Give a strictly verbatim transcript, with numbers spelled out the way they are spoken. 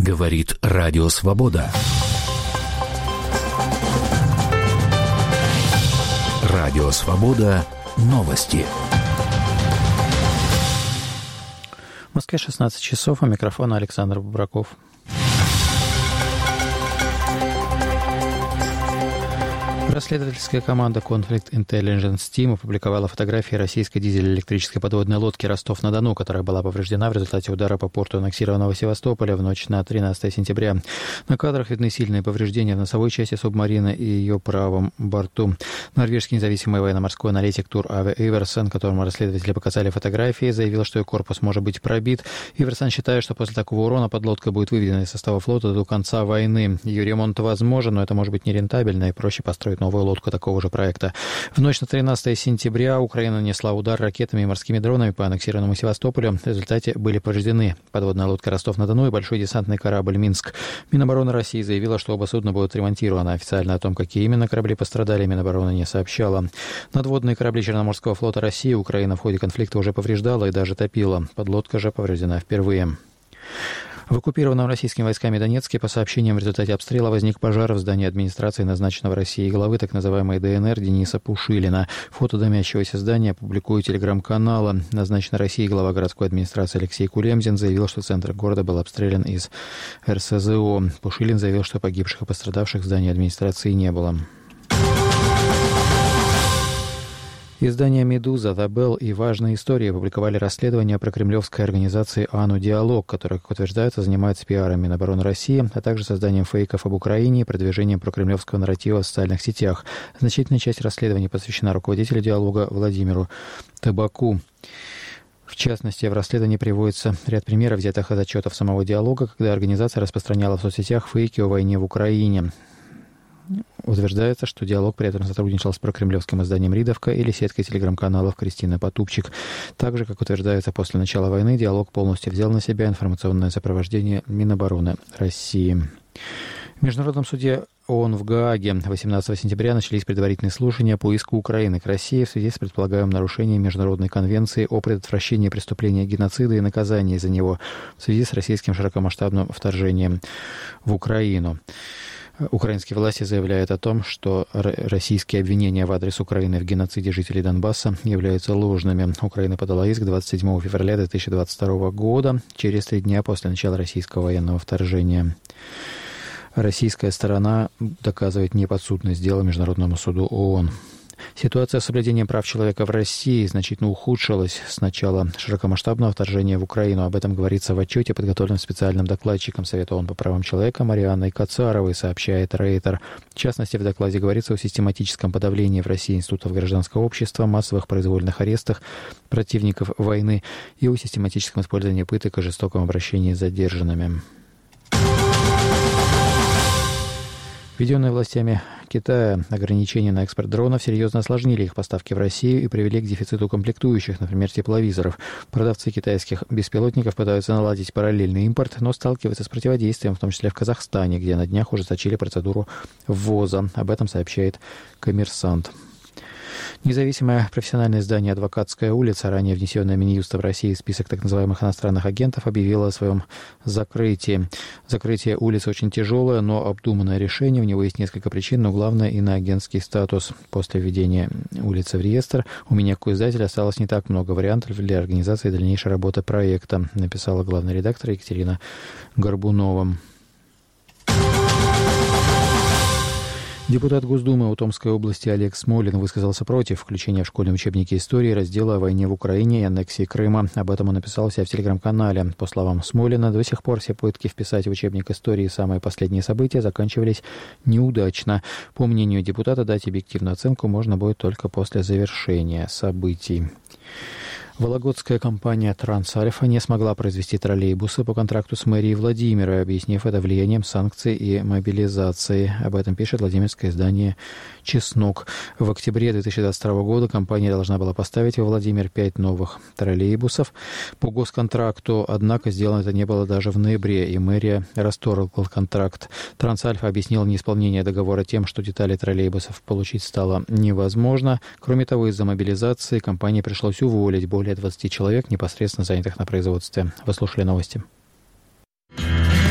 Говорит Радио Свобода. Радио Свобода. Новости. В Москве шестнадцать часов, у микрофона Александр Бубраков. Расследовательская команда Conflict Intelligence Team опубликовала фотографии российской дизель-электрической подводной лодки «Ростов-на-Дону», которая была повреждена в результате удара по порту аннексированного Севастополя в ночь на тринадцатое сентября. На кадрах видны сильные повреждения в носовой части субмарины и ее правом борту. Норвежский независимый военно-морской аналитик Тур Аве Иверсен, которому расследователи показали фотографии, заявил, что ее корпус может быть пробит. Иверсен считает, что после такого урона подлодка будет выведена из состава флота до конца войны. Ее ремонт возможен, но это может быть нерентабельно и проще построить новую лодку такого же проекта. В ночь на тринадцатое сентября Украина нанесла удар ракетами и морскими дронами по аннексированному Севастополю. В результате были повреждены подводная лодка «Ростов-на-Дону» и большой десантный корабль «Минск». Минобороны России заявила, что оба судна будут ремонтированы. Официально о том, какие именно корабли пострадали, Минобороны не сообщала. Надводные корабли Черноморского флота России Украина в ходе конфликта уже повреждала и даже топила. Подлодка же повреждена впервые. В оккупированном российскими войсками Донецке, по сообщениям, в результате обстрела возник пожар в здании администрации назначенного Россией главы так называемой ДНР Дениса Пушилина. Фото дымящегося здания публикует телеграм-канала. Назначенный Россией глава городской администрации Алексей Кулемзин заявил, что центр города был обстрелян из эр эс зэ о. Пушилин заявил, что погибших и пострадавших в здании администрации не было. Издания «Медуза», «The Bell» и «Важные истории» опубликовали расследование про кремлевской организации «АНУ Диалог», которая, как утверждается, занимается пиаром Минобороны России, а также созданием фейков об Украине и продвижением прокремлевского нарратива в социальных сетях. Значительная часть расследования посвящена руководителю «Диалога» Владимиру Табаку. В частности, в расследовании приводится ряд примеров, взятых из отчетов самого «Диалога», когда организация распространяла в соцсетях фейки о войне в Украине. Утверждается, что «Диалог» при этом сотрудничал с прокремлевским изданием «Ридовка» или сеткой телеграм-каналов Кристины Потупчик. Также, как утверждается, после начала войны «Диалог» полностью взял на себя информационное сопровождение Минобороны России. В Международном суде ООН в Гааге восемнадцатого сентября начались предварительные слушания по иску Украины к России в связи с предполагаемым нарушением Международной конвенции о предотвращении преступления геноцида и наказании за него в связи с российским широкомасштабным вторжением в Украину. Украинские власти заявляют о том, что российские обвинения в адрес Украины в геноциде жителей Донбасса являются ложными. Украина подала иск двадцать седьмого февраля две тысячи двадцать второго года, через три дня после начала российского военного вторжения. Российская сторона доказывает неподсудность дела Международному суду ООН. Ситуация с соблюдением прав человека в России значительно ухудшилась с начала широкомасштабного вторжения в Украину. Об этом говорится в отчете, подготовленном специальным докладчиком Совета ООН по правам человека Марианной Кацаровой, сообщает Рейтер. В частности, в докладе говорится о систематическом подавлении в России институтов гражданского общества, массовых произвольных арестах противников войны и о систематическом использовании пыток и жестоком обращении с задержанными. Введенные властями Китая ограничения на экспорт дронов серьезно осложнили их поставки в Россию и привели к дефициту комплектующих, например, тепловизоров. Продавцы китайских беспилотников пытаются наладить параллельный импорт, но сталкиваются с противодействием, в том числе в Казахстане, где на днях ужесточили процедуру ввоза. Об этом сообщает «Коммерсант». Независимое профессиональное издание «Адвокатская улица», ранее внесенное Минюстом России в список так называемых иностранных агентов, объявило о своем закрытии. Закрытие улицы очень тяжелое, но обдуманное решение. У него есть несколько причин, но главное иноагентский статус. После введения улицы в реестр у меня, как у издателя, осталось не так много вариантов для организации дальнейшей работы проекта, написала главный редактор Екатерина Горбунова. Депутат Госдумы Томской области Олег Смолин высказался против включения в школьные учебники истории раздела о войне в Украине и аннексии Крыма. Об этом он написал у себя в телеграм-канале. По словам Смолина, до сих пор все попытки вписать в учебник истории самые последние события заканчивались неудачно. По мнению депутата, дать объективную оценку можно будет только после завершения событий. Вологодская компания «Трансальфа» не смогла произвести троллейбусы по контракту с мэрией Владимира, объяснив это влиянием санкций и мобилизации. Об этом пишет владимирское издание «Чеснок». В октябре две тысячи двадцать второго года компания должна была поставить во Владимир пять новых троллейбусов по госконтракту, однако сделано это не было даже в ноябре, и мэрия расторгла контракт. «Трансальфа» объяснила неисполнение договора тем, что детали троллейбусов получить стало невозможно. Кроме того, из-за мобилизации компании пришлось уволить более двадцати человек, непосредственно занятых на производстве. Вы слушали новости.